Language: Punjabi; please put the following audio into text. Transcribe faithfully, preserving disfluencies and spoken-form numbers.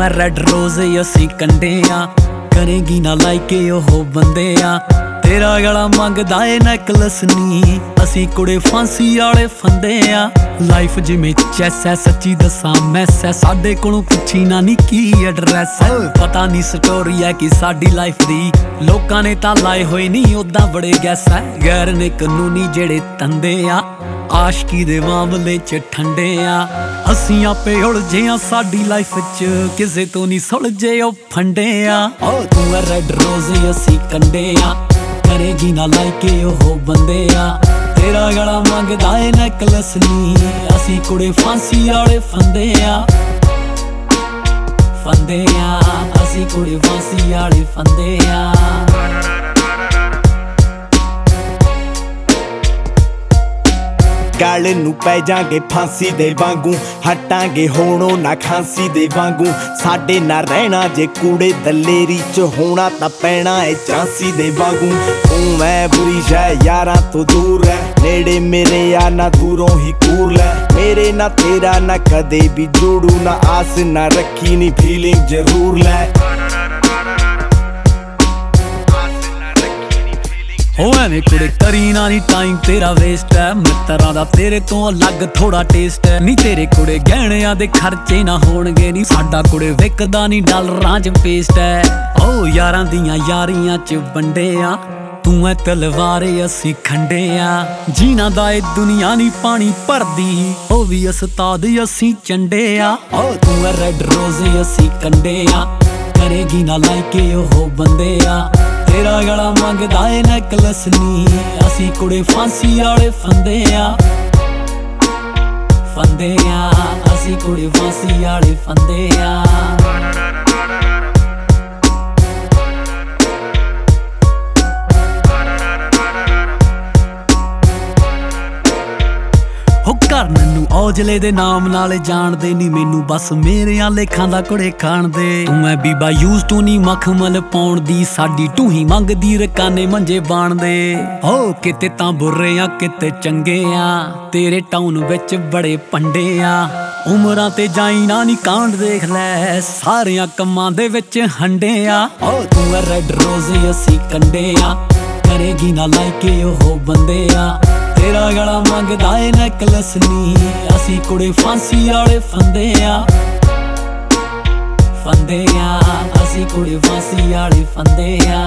ਐ ਰੈਡ ਰੋਜ਼ ਅਸੀਂ ਕੰਡੇ ਆ, ਕਰੇਗੀ ਨਾ ਲਾਈਕੇ ਉਹ ਬੰਦੇ ਆ। ਤੇਰਾ ਗਲਾ ਮੰਗਦਾ ਏ ਨੈਕਲਸ ਨੀ, ਅਸੀਂ ਕੁੜੇ ਫਾਂਸੀ ਵਾਲੇ ਫੰਦੇ ਆ। ਲਾਈਫ ਜਿਵੇਂ ਚੈਸ ਐ, ਸੱਚੀ ਦੱਸਾਂ ਮੈਸ ਐ, ਸਾਡੇ ਕੋਲੋਂ ਪੁੱਛੀ ਨਾ ਨੀ ਕੀ ਐਡਰੈਸ ਐ। ਪਤਾ ਨੀ ਸਟੋਰੀ ਐ ਕਿ ਸਾਡੀ ਲਾਈਫ ਦੀ, ਲੋਕਾਂ ਨੇ ਤਾਂ ਲਾਏ ਹੋਏ ਨੀ ਓਦਾਂ ਬੜੇ ਗੈਸ ਐ। ਗੈਰ ਨੇ ਕਾਨੂੰਨੀ ਜਿਹੜੇ ਤੰਦੇ ਆ, ਆਸ਼ਕੀ ਦੇ ਮਾਮਲੇ ਚ ਠੰਡੇ ਆ। ਅਸੀਂ ਆਪੇ ਉਲਝੇ ਆ ਸਾਡੀ ਲਾਈਫ ਚ, ਕਿਸੇ ਤੋਂ ਨੀ ਸੁਲਝੇ ਉਹ ਫੰਡੇ ਆ। ਓ ਤੂੰ ਐ ਰੈਡ ਰੋਜ਼ ਅਸੀਂ ਕੰਡੇ ਆ, ਕਰੇਗੀ ਨਾ ਲਾਈਕੇ ਉਹ ਬੰਦੇ ਆ। ਤੇਰਾ ਗਲਾ ਮੰਗਦਾ ਏ ਨੈਕਲਸ ਨੀ, ਅਸੀਂ ਕੁੜੇ ਫਾਂਸੀ ਵਾਲੇ ਫੰਦੇ ਆ। ਫੰਦੇ ਆ ਅਸੀਂ ਕੁੜੇ ਫਾਂਸੀ ਵਾਲੇ ਫੰਦੇ ਆ। ਗੱਲ ਨੂੰ ਪੈ ਜਾਗੇ ਫਾਂਸੀ ਦੇ ਵਾਂਗੂ, ਹਟਾਂਗੇ ਹੋਣੋਂ ਨਾ ਖਾਂਸੀ ਦੇ ਵਾਂਗੂ। ਸਾਡੇ ਨਾਲ ਰਹਿਣਾ ਜੇ ਕੂੜੇ ਦਲੇਰੀ ਚ ਹੋਣਾ, ਤਾਂ ਪੈਣਾ ਏ ਝਾਂਸੀ ਦੇ ਵਾਂਗੂ। ਤੂੰ ਮੈਂ ਬੁਰੀ ਸ਼ੈ ਯਾਰਾਂ ਤੋਂ ਦੂਰ ਰਹਿ, ਨੇੜੇ ਮੇਰੇ ਆ ਨਾ ਦੂਰੋਂ ਹੀ ਕੂਰ ਲੈ। ਮੇਰੇ ਨਾ ਤੇਰਾ ਨਾ ਕਦੇ ਵੀ ਜੋੜੂ, ਨਾ ਆਸ ਨਾ ਰੱਖੀ ਨੀ ਫੀਲਿੰਗ ਜ਼ਰੂਰ ਲੈ। ਹੋ ਐਵੇਂ ਕੁੜੇ ਕਰੀ ਨਾ ਨੀ ਟਾਈਮ ਤੇਰਾ ਵੇਸਟ ਐ, ਮਿੱਤਰਾਂ ਦਾ ਤੇਰੇ ਤੋਂ ਅਲੱਗ ਥੋੜਾ ਟੇਸਟ ਐ। ਨੀ ਤੇਰੇ ਕੁੜੇ ਗਹਿਣਿਆਂ ਦੇ ਖਰਚੇ ਨਾ ਹੋਣਗੇ ਨੀ, ਸਾਡਾ ਕੁੜੇ ਵਿਕਦਾ ਨੀ ਡਾਲਰਾਂ ਚ ਪੇਸਟ ਐ। ਓ ਯਾਰਾਂ ਦੀਆਂ ਯਾਰੀਆਂ ਚ ਵੰਡੇ ਆ, ਤੂੰ ਐ ਤਲਵਾਰੇ ਅਸੀਂ ਖੰਡੇ ਆ। ਜੀਣਾ ਦਾ ਏ ਦੁਨੀਆ ਨੀ ਪਾਣੀ ਭਰਦੀ, ਉਹ ਵੀ ਉਸਤਾਦ ਅਸੀਂ ਚੰਡੇ ਆ। ਓ ਤੂੰ ਐ ਰੈਡ ਰੋਜ਼ ਅਸੀਂ ਕੰਡੇ ਆ, ਕਰੇਗੀ ਨਾ ਲਾਈਕੇ ਉਹ ਬੰਦੇ ਆ। ਤੇਰਾ ਗਲਾ ਮੰਗਦਾ ਏ ਨੈਕਲਸ ਨੀ, ਅਸੀਂ ਕੁੜੇ ਫਾਂਸੀ ਵਾਲੇ ਫੰਦੇ ਆ। ਫੰਦੇ ਆ ਅਸੀਂ ਕੁੜੇ ਫਾਂਸੀ ਵਾਲੇ ਫੰਦੇ ਆ। ਹੋ ਘਰ ਮੈਨੂੰ ਔਜਲੇ ਦੇ ਨਾਮ ਨਾਲ ਜਾਣਦੇ ਨੀ, ਮੈਨੂੰ ਬਸ ਮੇਰਿਆਂ ਲੇਖਾਂ ਦਾ ਕੁੜੇ ਖਾਣ ਦੇ। ਤੂੰ ਐ ਬੀਬਾ ਯੂਜ਼ ਟੂ ਨੀ ਮਖਮਲ ਪਾਉਣ ਦੀ, ਸਾਡੀ ਟੂਹੀ ਮੰਗਦੀ ਰਕਾਨੇ ਮੰਜੇ ਬਾਣਦੇ। ਹੋ ਕਿਤੇ ਤਾਂ ਬੁਰੇ ਆ ਕਿਤੇ ਚੰਗੇ ਆ, ਤੇਰੇ ਟਾਊਨ ਵਿੱਚ ਬੜੇ ਪੰਡੇ ਆ। ਉਮਰਾਂ ਤੇ ਜਾਈ ਨਾ ਨੀ ਕਾਂਡ ਦੇਖ ਲੈ, ਸਾਰਿਆਂ ਕੰਮਾਂ ਦੇ ਵਿੱਚ ਹੰਡੇ ਆ। ਓ ਤੂੰ ਐ ਰੈਡ ਰੋਜ਼ ਅਸੀਂ ਕੰਡੇ ਆ, ਕਰੇਗੀ ਨਾ ਲਾਈਕੇ ਉਹ ਬੰਦੇ ਆ। ਤੇਰਾ ਗਲਾ ਮੰਗਦਾ ਏ ਨੈਕਲਸ ਨੀ, ਅਸੀਂ ਕੁੜੇ ਫਾਂਸੀ ਵਾਲੇ ਫੰਦੇ ਆ। ਫੰਦੇ ਆ ਅਸੀਂ ਕੁੜੇ ਫਾਂਸੀ ਵਾਲੇ ਫੰਦੇ ਆ।